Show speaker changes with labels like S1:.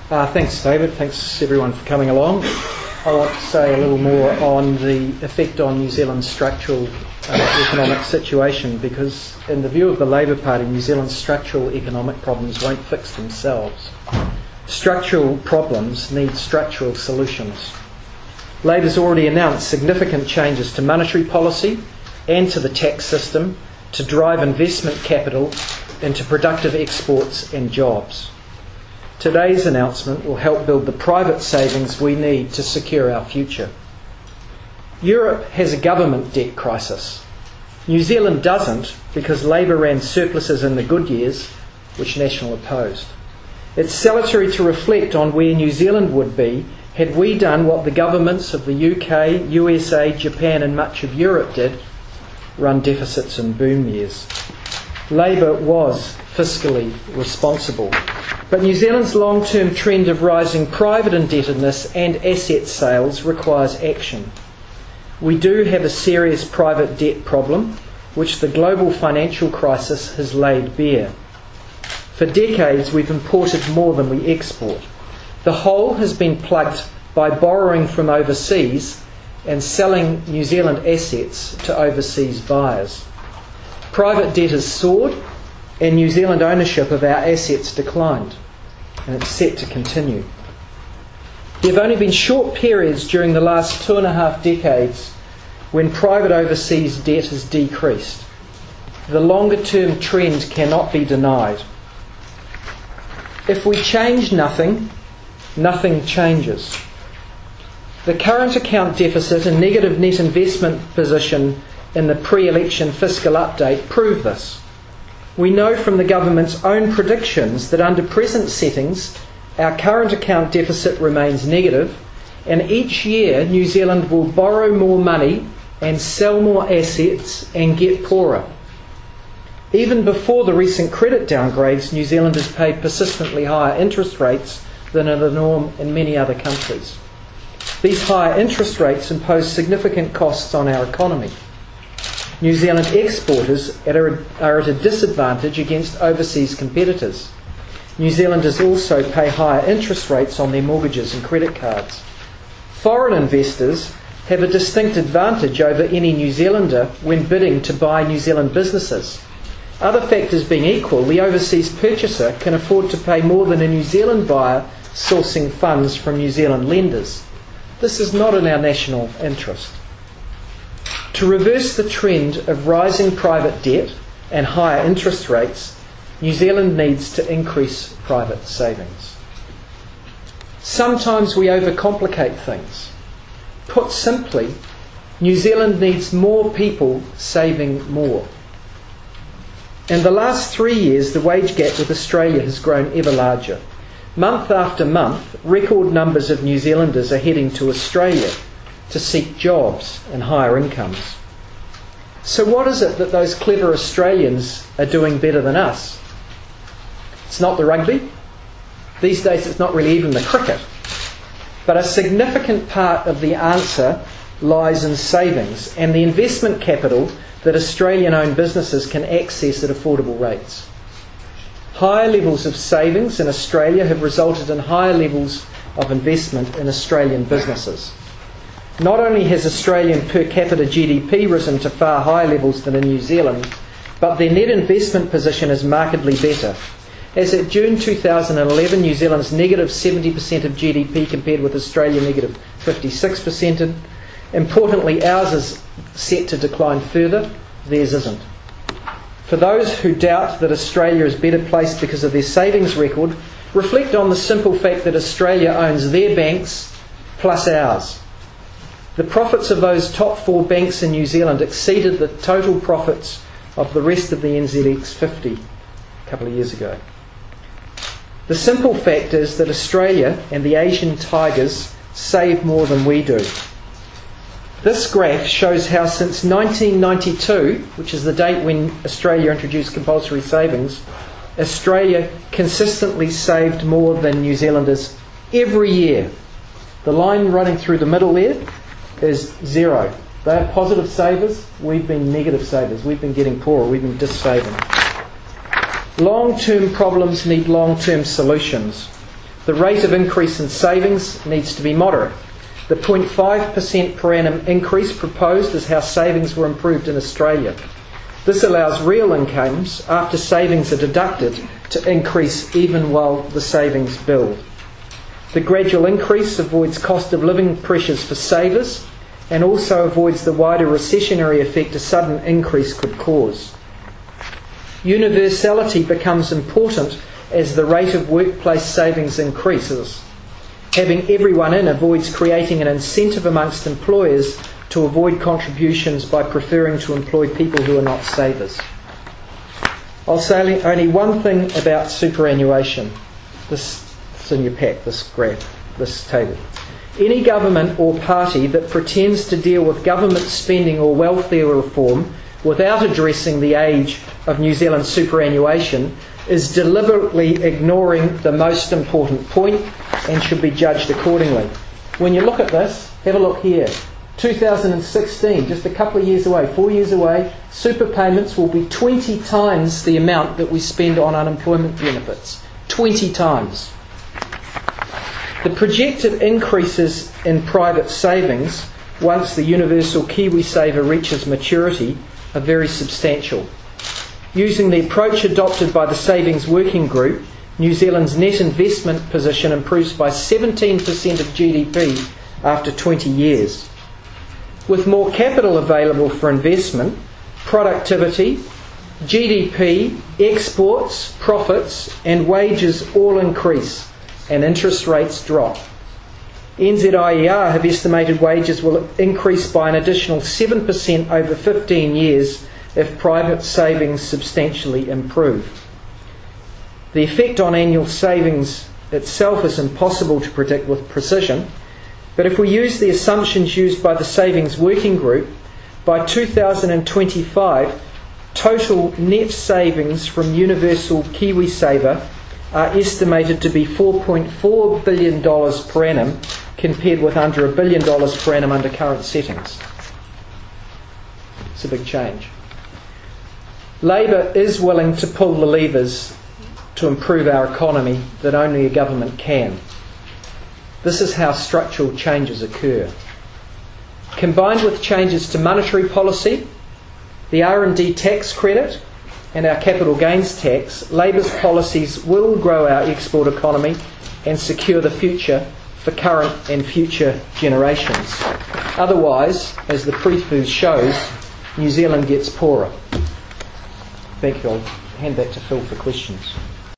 S1: Thanks, David. Thanks, everyone, for coming along. I want to say a little more on the effect on New Zealand's structural economic situation, because in the view of the Labour Party, New Zealand's structural economic problems won't fix themselves. Structural problems need structural solutions. Labour's already announced significant changes to monetary policy and to the tax system to drive investment capital into productive exports and jobs. Today's announcement will help build the private savings we need to secure our future. Europe has a government debt crisis. New Zealand doesn't, because Labour ran surpluses in the good years, which National opposed. It's salutary to reflect on where New Zealand would be had we done what the governments of the UK, USA, Japan and much of Europe did, run deficits in boom years. Labour was fiscally responsible. But New Zealand's long-term trend of rising private indebtedness and asset sales requires action. We do have a serious private debt problem, which the global financial crisis has laid bare. For decades, we've imported more than we export. The hole has been plugged by borrowing from overseas and selling New Zealand assets to overseas buyers. Private debt has soared, and New Zealand ownership of our assets declined, and it's set to continue. There have only been short periods during the last 2.5 decades when private overseas debt has decreased. The longer-term trend cannot be denied. If we change nothing, nothing changes. The current account deficit and negative net investment position in the pre-election fiscal update prove this. We know from the government's own predictions that under present settings, our current account deficit remains negative, and each year New Zealand will borrow more money and sell more assets and get poorer. Even before the recent credit downgrades, New Zealand has paid persistently higher interest rates than are the norm in many other countries. These higher interest rates impose significant costs on our economy. New Zealand exporters are at a disadvantage against overseas competitors. New Zealanders also pay higher interest rates on their mortgages and credit cards. Foreign investors have a distinct advantage over any New Zealander when bidding to buy New Zealand businesses. Other factors being equal, the overseas purchaser can afford to pay more than a New Zealand buyer sourcing funds from New Zealand lenders. This is not in our national interest. To reverse the trend of rising private debt and higher interest rates, New Zealand needs to increase private savings. Sometimes we overcomplicate things. Put simply, New Zealand needs more people saving more. In the last 3 years, the wage gap with Australia has grown ever larger. Month after month, record numbers of New Zealanders are heading to Australia to seek jobs and higher incomes. So what is it that those clever Australians are doing better than us? It's not the rugby. These days it's not really even the cricket. But a significant part of the answer lies in savings and the investment capital that Australian-owned businesses can access at affordable rates. Higher levels of savings in Australia have resulted in higher levels of investment in Australian businesses. Not only has Australian per capita GDP risen to far higher levels than in New Zealand, but their net investment position is markedly better. As at June 2011, New Zealand's negative 70% of GDP compared with Australia negative 56%. Importantly, ours is set to decline further, theirs isn't. For those who doubt that Australia is better placed because of their savings record, reflect on the simple fact that Australia owns their banks plus ours. The profits of those top 4 banks in New Zealand exceeded the total profits of the rest of the NZX 50 a couple of years ago. The simple fact is that Australia and the Asian tigers save more than we do. This graph shows how since 1992, which is the date when Australia introduced compulsory savings, Australia consistently saved more than New Zealanders every year. The line running through the middle there is zero. They're positive savers, we've been negative savers. We've been getting poorer, we've been dissaving. Long-term problems need long-term solutions. The rate of increase in savings needs to be moderate. The 0.5% per annum increase proposed is how savings were improved in Australia. This allows real incomes, after savings are deducted, to increase even while the savings build. The gradual increase avoids cost of living pressures for savers and also avoids the wider recessionary effect a sudden increase could cause. Universality becomes important as the rate of workplace savings increases. Having everyone in avoids creating an incentive amongst employers to avoid contributions by preferring to employ people who are not savers. I'll say only one thing about superannuation. This is in your pack, this graph, this table. Any government or party that pretends to deal with government spending or welfare reform without addressing the age of New Zealand's superannuation is deliberately ignoring the most important point and should be judged accordingly. When you look at this, have a look here. 2016, just a couple of years away, 4 years away, super payments will be 20 times the amount that we spend on unemployment benefits. 20 times. The projected increases in private savings once the universal KiwiSaver reaches maturity are very substantial. Using the approach adopted by the Savings Working Group, New Zealand's net investment position improves by 17% of GDP after 20 years. With more capital available for investment, productivity, GDP, exports, profits and wages all increase and interest rates drop. NZIER have estimated wages will increase by an additional 7% over 15 years if private savings substantially improve. The effect on annual savings itself is impossible to predict with precision, but if we use the assumptions used by the Savings Working Group, by 2025, total net savings from Universal KiwiSaver are estimated to be $4.4 billion per annum, compared with under $1 billion per annum under current settings. It's a big change. Labor is willing to pull the levers to improve our economy that only a government can. This is how structural changes occur. Combined with changes to monetary policy, the R&D tax credit and our capital gains tax, Labor's policies will grow our export economy and secure the future for current and future generations. Otherwise, as the prefuse shows, New Zealand gets poorer. Thank you. I'll hand back to Phil for questions.